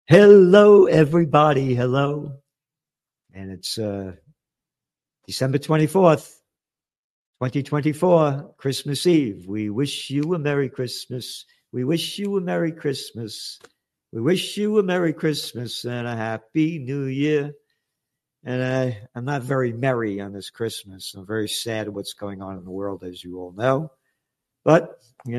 Hello, everybody. Hello. And it's December 24th, 2024, Christmas Eve. We wish you a Merry Christmas. We wish you a Merry Christmas. We wish you a Merry Christmas and a Happy New Year. And I'm not very merry on this Christmas. I'm very sad at what's going on in the world, as you all know. But,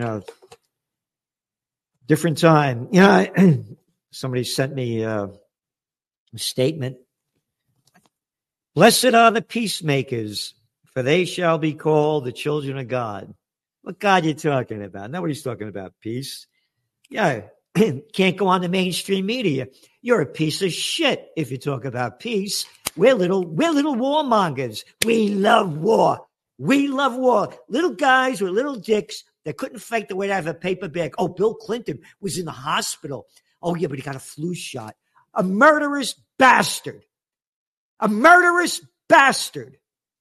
different time. Somebody sent me a statement. Blessed are the peacemakers, for they shall be called the children of God. What God are you talking about? Nobody's talking about peace. Yeah, can't go on the mainstream media. You're a piece of shit if you talk about peace. We're little warmongers. We love war. We love war. Little guys with little dicks that couldn't fight the way out of a paper bag. Oh, Bill Clinton was in the hospital. Oh, yeah, but he got a flu shot. A murderous bastard. A murderous bastard.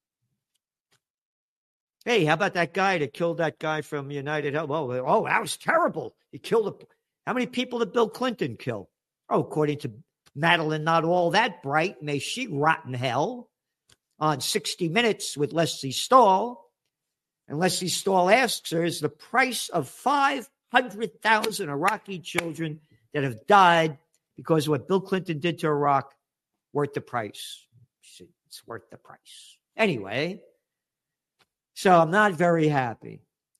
Hey, how about that guy that killed that guy from United Health? Oh, that was terrible. He killed how many people did Bill Clinton kill? Oh, according to Madeline, not all that bright. May she rot in hell. On 60 Minutes with Leslie Stahl. And Leslie Stahl asks her, is the price of 500,000 Iraqi children that have died because of what Bill Clinton did to Iraq worth the price? She said, it's worth the price. Anyway, so I'm not very happy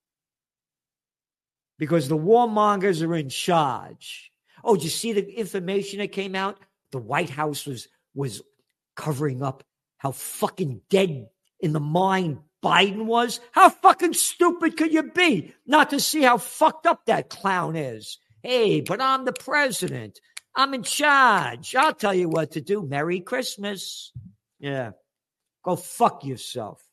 because the warmongers are in charge. Oh, did you see the information that came out? The White House was covering up how fucking dead in the mind Biden was. How fucking stupid could you be not to see how fucked up that clown is? Hey, but I'm the president. I'm in charge. I'll tell you what to do. Merry Christmas. Yeah. Go fuck yourself.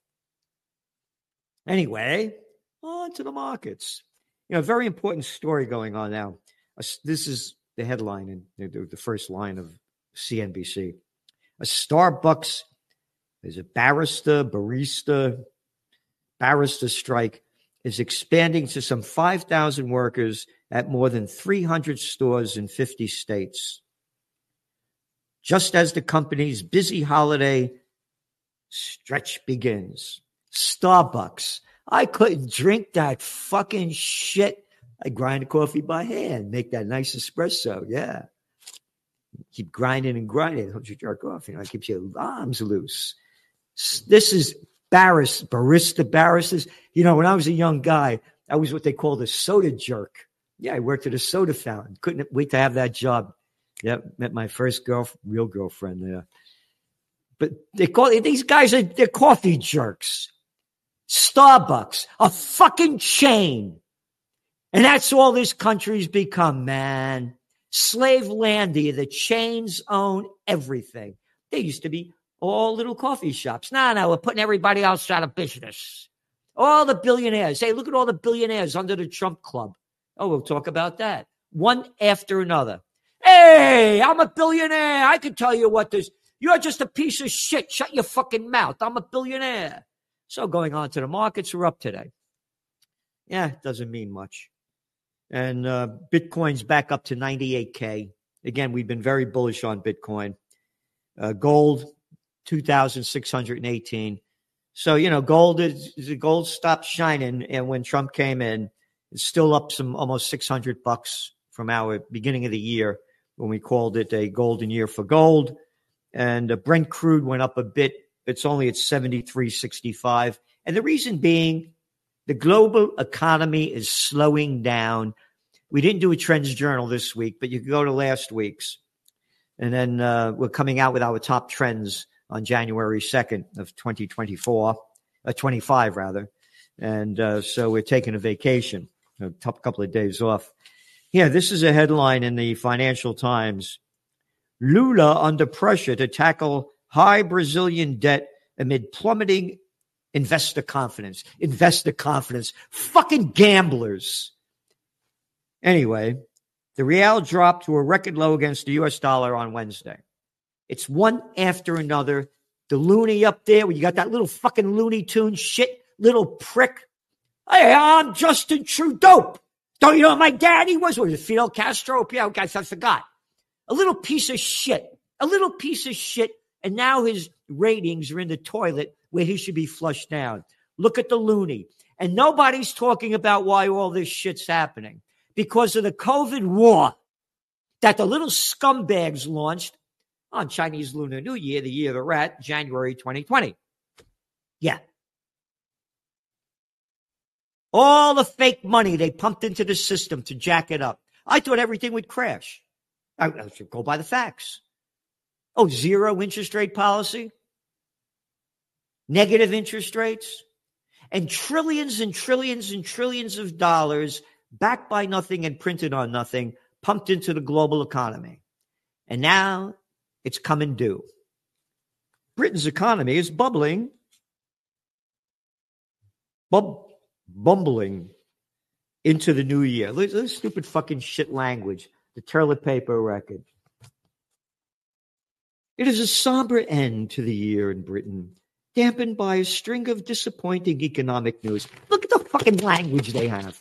Anyway, on to the markets. A very important story going on now. This is the headline in the first line of CNBC. A Starbucks, there's a barista strike is expanding to some 5,000 workers at more than 300 stores in 50 states. Just as the company's busy holiday stretch begins. Starbucks. I couldn't drink that fucking shit. I grind the coffee by hand, make that nice espresso. Yeah. Keep grinding and grinding. It helps you jerk off. It keeps your arms loose. This is baristas. When I was a young guy, I was what they called a soda jerk. Yeah, I worked at a soda fountain. Couldn't wait to have that job. Yeah, met my first real girlfriend there. But these guys they're coffee jerks. Starbucks, a fucking chain. And that's all this country's become, man. Slave landia. The chains own everything. They used to be all little coffee shops. No, we're putting everybody else out of business. All the billionaires. Hey, look at all the billionaires under the Trump Club. Oh, we'll talk about that. One after another. Hey, I'm a billionaire. I can tell you what this. You're just a piece of shit. Shut your fucking mouth. I'm a billionaire. So going on to the markets, we're up today. Yeah, it doesn't mean much. And Bitcoin's back up to 98K. Again, we've been very bullish on Bitcoin. Gold, 2,618. So, gold stopped shining. And when Trump came in, it's still up some almost $600 from our beginning of the year when we called it a golden year for gold. And Brent crude went up a bit. It's only at 73.65. And the reason being, the global economy is slowing down. We didn't do a trends journal this week, but you can go to last week's. And then we're coming out with our top trends on January 2nd of 25 rather. And so we're taking a vacation, a couple of days off. Yeah, this is a headline in the Financial Times. Lula under pressure to tackle high Brazilian debt amid plummeting investor confidence. Investor confidence. Fucking gamblers. Anyway, the real dropped to a record low against the U.S. dollar on Wednesday. It's one after another. The loony up there, where you got that little fucking Looney Tune shit, little prick. Hey, I'm Justin Trudeau. Don't you know what my daddy was? Was it Fidel Castro? Yeah, guys, I forgot. A little piece of shit. A little piece of shit. And now his ratings are in the toilet where he should be flushed down. Look at the loony. And nobody's talking about why all this shit's happening. Because of the COVID war that the little scumbags launched on Chinese Lunar New Year, the year of the rat, January 2020. Yeah. All the fake money they pumped into the system to jack it up. I thought everything would crash. I should go by the facts. Oh, zero interest rate policy? Negative interest rates? And trillions and trillions and trillions of dollars backed by nothing and printed on nothing pumped into the global economy. And now it's coming due. Britain's economy is bumbling into the new year. Look at this stupid fucking shit language. The toilet paper record. It is a somber end to the year in Britain, dampened by a string of disappointing economic news. Look at the fucking language they have.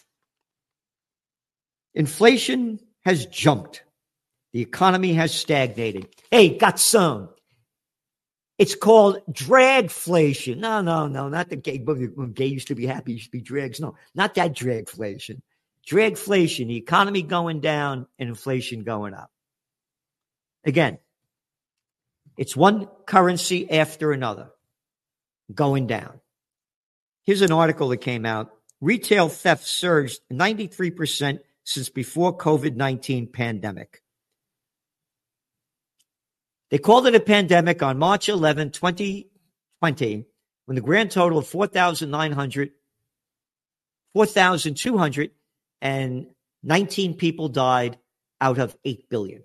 Inflation has jumped. The economy has stagnated. Hey, got some. It's called dragflation. No, not the gay. When gay used to be happy, used to be drags. No, not that dragflation. Dragflation, the economy going down and inflation going up. Again, it's one currency after another going down. Here's an article that came out. Retail theft surged 93% since before COVID-19 pandemic. They called it a pandemic on March 11, 2020, when the grand total of 4,219 people died out of 8 billion.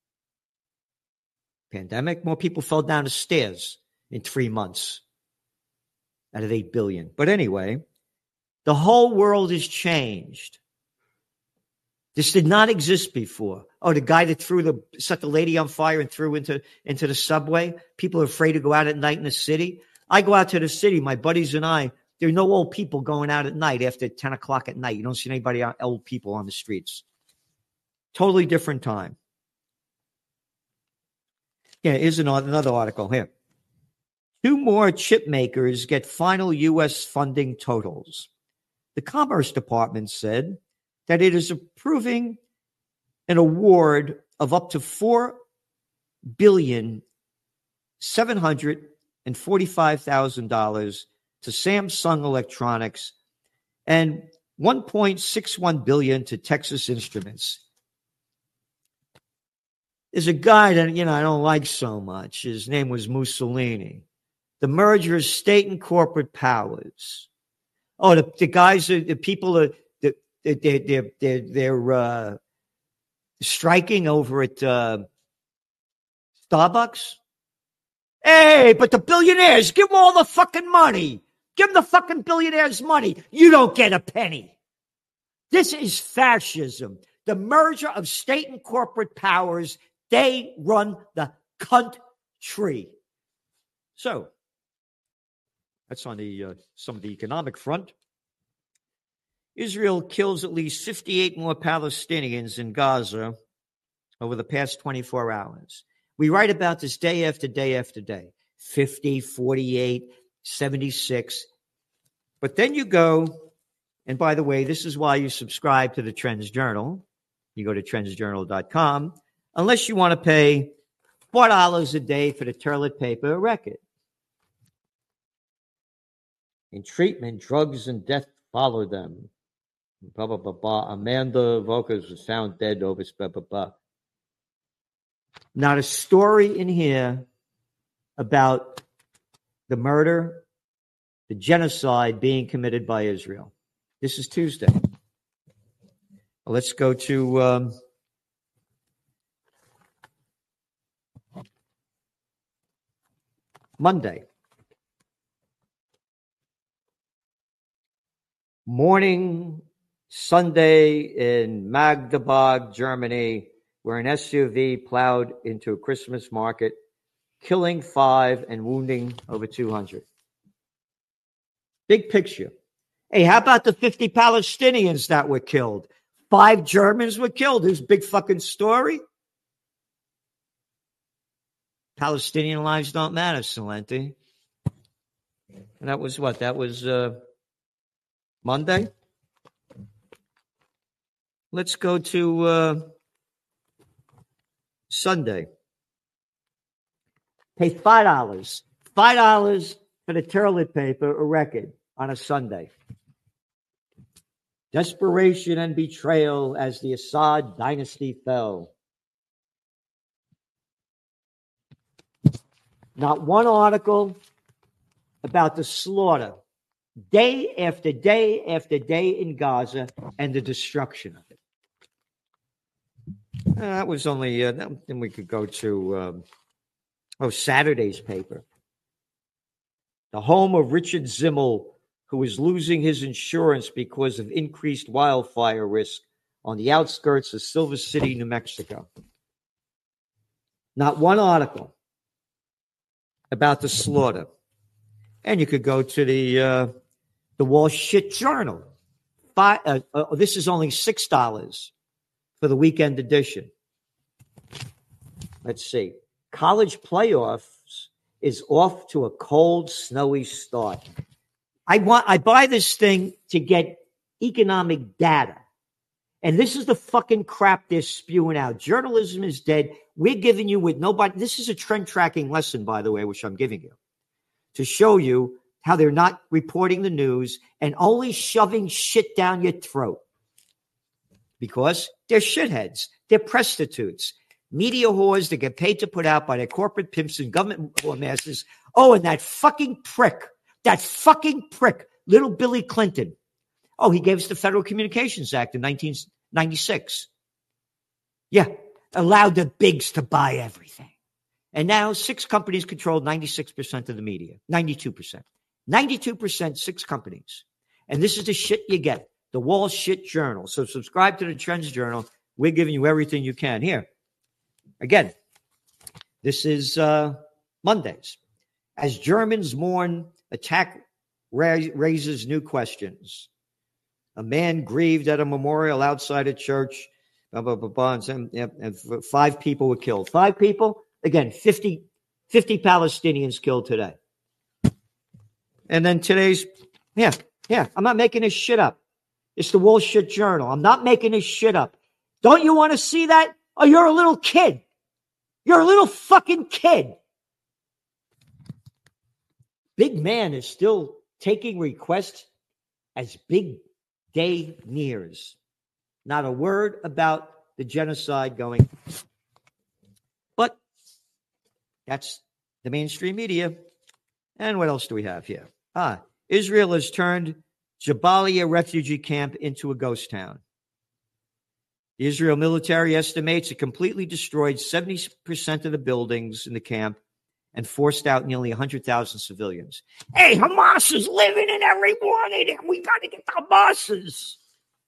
Pandemic, more people fell down the stairs in 3 months out of 8 billion. But anyway, the whole world has changed. This did not exist before. Oh, the guy that set the lady on fire and threw into the subway. People are afraid to go out at night in the city. I go out to the city, my buddies and I. There are no old people going out at night after 10 o'clock at night. You don't see anybody, old people on the streets. Totally different time. Yeah, here's another article here. 2 more chip makers get final U.S. funding totals. The Commerce Department said that it is approving an award of up to $4,745,000 to Samsung Electronics and $1.61 billion to Texas Instruments. There's a guy that, I don't like so much. His name was Mussolini. The merger of state and corporate powers. Oh, the guys, the people are, they're striking over at Starbucks. Hey, but the billionaires, give them all the fucking money. Give them the fucking billionaires money. You don't get a penny. This is fascism. The merger of state and corporate powers, they run the country. So, that's on the some of the economic front. Israel kills at least 58 more Palestinians in Gaza over the past 24 hours. We write about this day after day after day. 50, 48, 76. But then you go, and by the way, this is why you subscribe to the Trends Journal. You go to trendsjournal.com, unless you want to pay $4 a day for the toilet paper record. In treatment, drugs and death follow them. Blah, blah, blah, blah. Amanda Volkers was found dead over blah, blah, blah. Not a story in here about the murder, the genocide being committed by Israel. This is Tuesday. Let's go to Monday. Morning Sunday in Magdeburg, Germany, where an SUV plowed into a Christmas market, killing 5 and wounding over 200. Big picture. Hey, how about the 50 Palestinians that were killed? 5 Germans were killed. This big fucking story. Palestinian lives don't matter, Salenti. And that was what? That was Monday? Let's go to Sunday. Pay $5. $5 for the toilet paper, a record on a Sunday. Desperation and betrayal as the Assad dynasty fell. Not one article about the slaughter, day after day after day in Gaza and the destruction of it. That was only, then we could go to, Saturday's paper. The home of Richard Zimmel, who is losing his insurance because of increased wildfire risk on the outskirts of Silver City, New Mexico. Not one article about the slaughter. And you could go to the Wall Street Journal. This is only $6 for the weekend edition. Let's see. College playoffs is off to a cold, snowy start. I buy this thing to get economic data. And this is the fucking crap they're spewing out. Journalism is dead. We're giving you with nobody. This is a trend tracking lesson, by the way, which I'm giving you to show you how they're not reporting the news and only shoving shit down your throat because they're shitheads. They're prostitutes, media whores that get paid to put out by their corporate pimps and government whoremasters. Oh, and that fucking prick, little Billy Clinton. Oh, he gave us the Federal Communications Act in 1996. Yeah, allowed the bigs to buy everything. And now 6 companies control 96% of the media, 92%. 92%, 6 companies. And this is the shit you get, the Wall Shit Journal. So subscribe to the Trends Journal. We're giving you everything you can. Here, again, this is Mondays. As Germans mourn, attack raises new questions. A man grieved at a memorial outside a church. Blah, blah, blah, blah, and 5 people were killed. 5 people? Again, 50 Palestinians killed today. And then today's, I'm not making this shit up. It's the Wall Street Journal. I'm not making this shit up. Don't you want to see that? Oh, you're a little kid. You're a little fucking kid. Big man is still taking requests as big day nears. Not a word about the genocide going. But that's the mainstream media. And what else do we have here? Israel has turned Jabalia refugee camp into a ghost town. The Israel military estimates it completely destroyed 70% of the buildings in the camp and forced out nearly 100,000 civilians. Hey, Hamas is living in every one of them. We got to get the Hamas's.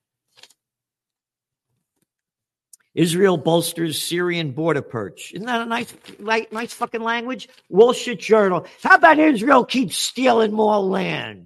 Israel bolsters Syrian border perch. Isn't that a nice fucking language? Wall Street Journal. How about Israel keeps stealing more land?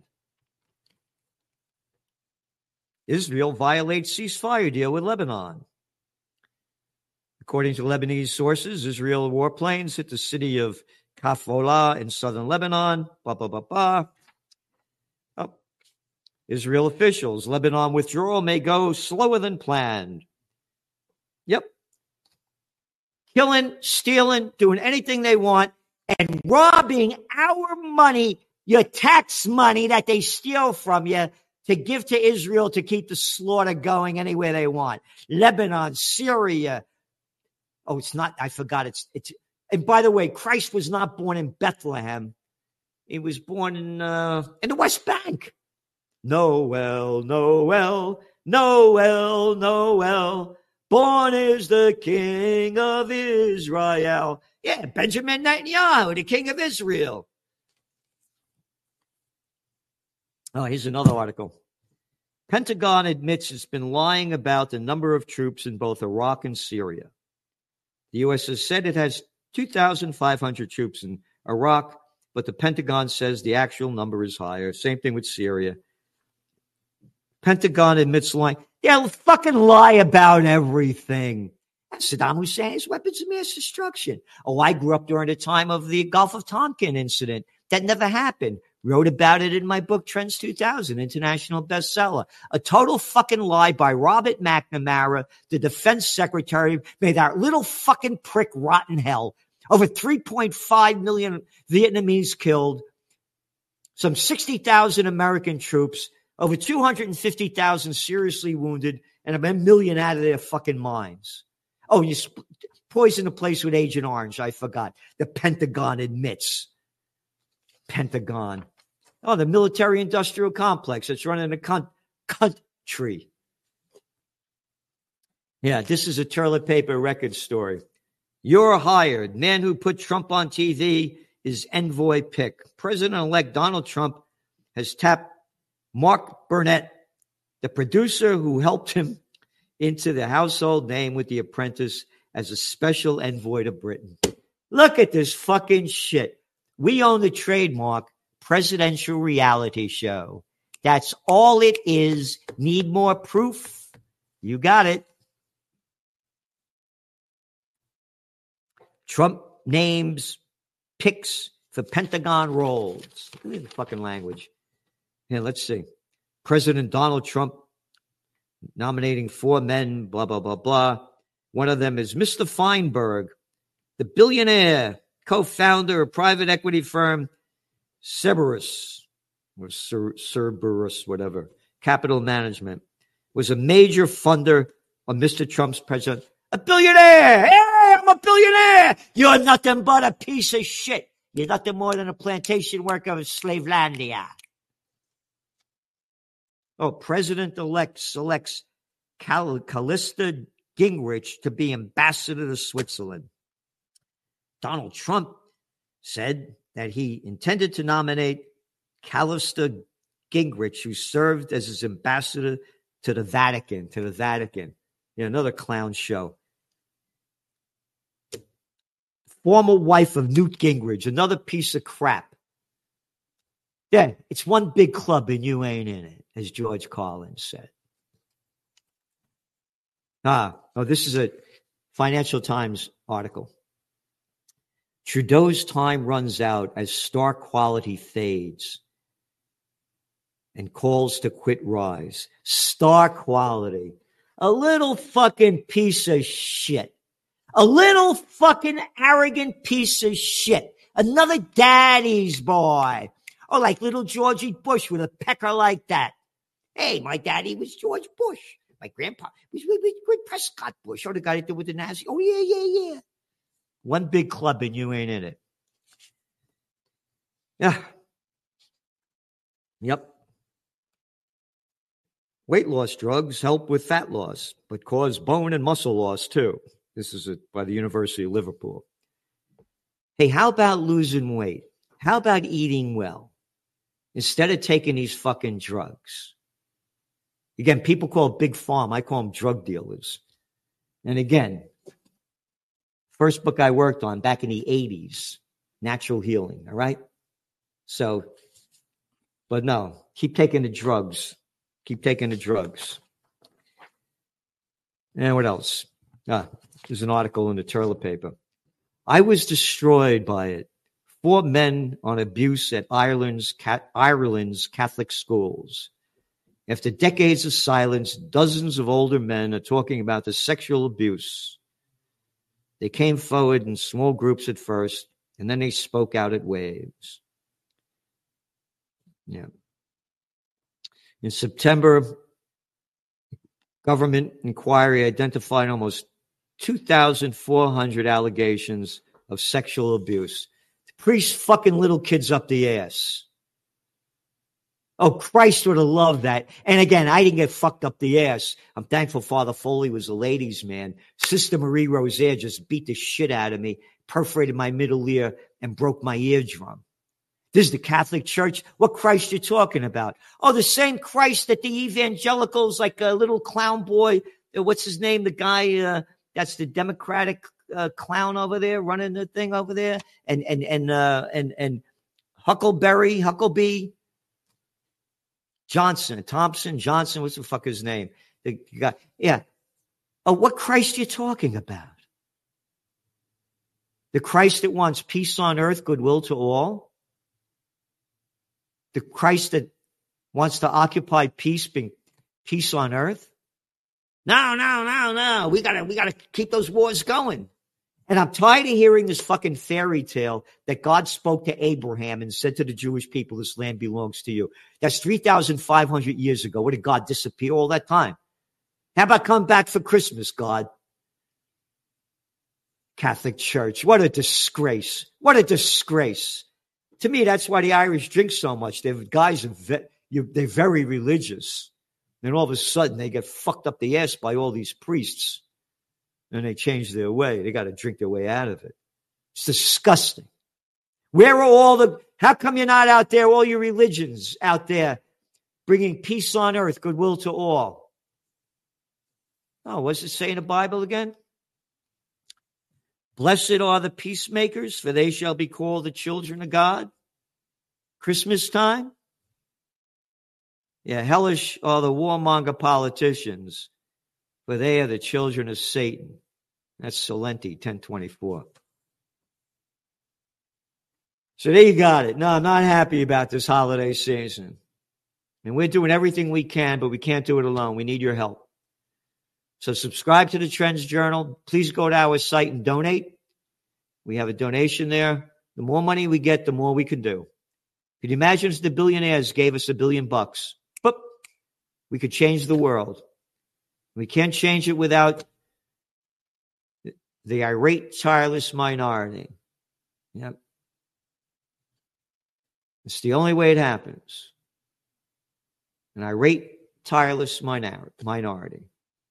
Israel violates ceasefire deal with Lebanon. According to Lebanese sources, Israel warplanes hit the city of Kafrola in southern Lebanon. Blah, blah, blah, blah. Oh. Israel officials, Lebanon withdrawal may go slower than planned. Yep. Killing, stealing, doing anything they want, and robbing our money, your tax money that they steal from you to give to Israel to keep the slaughter going anywhere they want. Lebanon, Syria. Oh, it's not, I forgot. It's. And by the way, Christ was not born in Bethlehem. He was born in the West Bank. Noel, Noel, Noel, Noel. Born is the King of Israel. Yeah, Benjamin Netanyahu, the King of Israel. Oh, here's another article. Pentagon admits it's been lying about the number of troops in both Iraq and Syria. The U.S. has said it has 2,500 troops in Iraq, but the Pentagon says the actual number is higher. Same thing with Syria. Pentagon admits lying. They'll fucking lie about everything. Saddam Hussein's weapons of mass destruction. Oh, I grew up during the time of the Gulf of Tonkin incident. That never happened. Wrote about it in my book, Trends 2000, international bestseller. A total fucking lie by Robert McNamara, the defense secretary. May that little fucking prick rot in hell. Over 3.5 million Vietnamese killed, some 60,000 American troops, over 250,000 seriously wounded, and a million out of their fucking minds. Oh, you poison the place with Agent Orange. I forgot. The Pentagon admits. Pentagon. Oh, the military-industrial complex that's running the country. Yeah, this is a toilet paper record story. You're hired. Man who put Trump on TV is envoy pick. President-elect Donald Trump has tapped Mark Burnett, the producer who helped him into the household name with The Apprentice, as a special envoy to Britain. Look at this fucking shit. We own the trademark presidential reality show. That's all it is. Need more proof? You got it. Trump names picks for Pentagon roles. Look at the fucking language. Yeah, let's see. President Donald Trump nominating 4 men, blah, blah, blah, blah. One of them is Mr. Feinberg, the billionaire, co-founder of private equity firm Cerberus, or Cerberus, whatever, Capital Management, was a major funder of Mr. Trump's president. A billionaire! Hey, I'm a billionaire! You're nothing but a piece of shit. You're nothing more than a plantation worker of Slavelandia. Oh, President-elect selects Callista Gingrich to be ambassador to Switzerland. Donald Trump said that he intended to nominate Callista Gingrich, who served as his ambassador to the Vatican. Yeah, another clown show. Former wife of Newt Gingrich, another piece of crap. Yeah, it's one big club and you ain't in it, as George Carlin said. This is a Financial Times article. Trudeau's time runs out as star quality fades and calls to quit rise. Star quality. A little fucking piece of shit. A little fucking arrogant piece of shit. Another daddy's boy. Oh, like little Georgie Bush with a pecker like that. Hey, my daddy was George Bush. My grandpa was Prescott Bush. Oh, the guy that did with the Nazi. Oh, yeah. One big club and you ain't in it. Yeah. Yep. Weight loss drugs help with fat loss, but cause bone and muscle loss too. This is by the University of Liverpool. Hey, how about losing weight? How about eating well? Instead of taking these fucking drugs. Again, people call it Big Pharma. I call them drug dealers. And again, first book I worked on back in the 80s, Natural Healing, all right? So, but no, keep taking the drugs. Keep taking the drugs. And what else? There's an article in the toilet paper. I was destroyed by it. 4 men on abuse at Ireland's Catholic schools. After decades of silence, dozens of older men are talking about the sexual abuse. They came forward in small groups at first, and then they spoke out at waves. Yeah. In September, government inquiry identified almost 2,400 allegations of sexual abuse. The priest fucking little kids up the ass. Oh, Christ would have loved that. And again, I didn't get fucked up the ass. I'm thankful Father Foley was a ladies' man. Sister Marie Rosaire just beat the shit out of me, perforated my middle ear, and broke my eardrum. This is the Catholic Church. What Christ you talking about? Oh, the same Christ that the evangelicals, like a little clown boy, what's his name? The guy that's the Democratic clown over there, running the thing over there, and Huckleberry Johnson, what's the fuck his name? The guy, yeah. Oh, what Christ are you talking about? The Christ that wants peace on earth, goodwill to all? The Christ that wants to occupy peace, being peace on earth? No. We gotta keep those wars going. And I'm tired of hearing this fucking fairy tale that God spoke to Abraham and said to the Jewish people, this land belongs to you. That's 3,500 years ago. Where did God disappear all that time? How about come back for Christmas, God? Catholic Church. What a disgrace. What a disgrace. To me, that's why the Irish drink so much. They're very religious. Then all of a sudden, they get fucked up the ass by all these priests. And they change their way. They got to drink their way out of it. It's disgusting. Where are how come you're not out there, all your religions out there, bringing peace on earth, goodwill to all? Oh, what's it say in the Bible again? Blessed are the peacemakers, for they shall be called the children of God. Christmas time? Yeah, hellish are the warmonger politicians, for they are the children of Satan. That's Salenti, 10:24. So there you got it. No, I'm not happy about this holiday season. And we're doing everything we can, but we can't do it alone. We need your help. So subscribe to the Trends Journal. Please go to our site and donate. We have a donation there. The more money we get, the more we can do. Could you imagine if the billionaires gave us $1 billion? Boop, we could change the world. We can't change it without the irate, tireless minority. Yep. It's the only way it happens. An irate, tireless minority.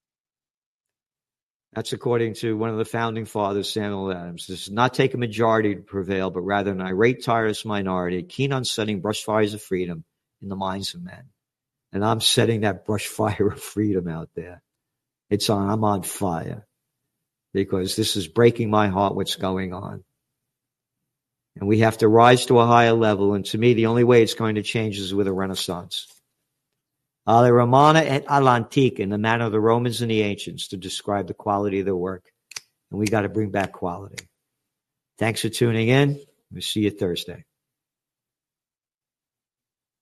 That's according to one of the founding fathers, Samuel Adams. This does not take a majority to prevail, but rather an irate, tireless minority, keen on setting brush fires of freedom in the minds of men. And I'm setting that brush fire of freedom out there. I'm on fire. Because this is breaking my heart, what's going on. And we have to rise to a higher level. And to me, the only way it's going to change is with a renaissance. Ale Romana et all'antica, in the manner of the Romans and the ancients, to describe the quality of their work. And we got to bring back quality. Thanks for tuning in. We'll see you Thursday.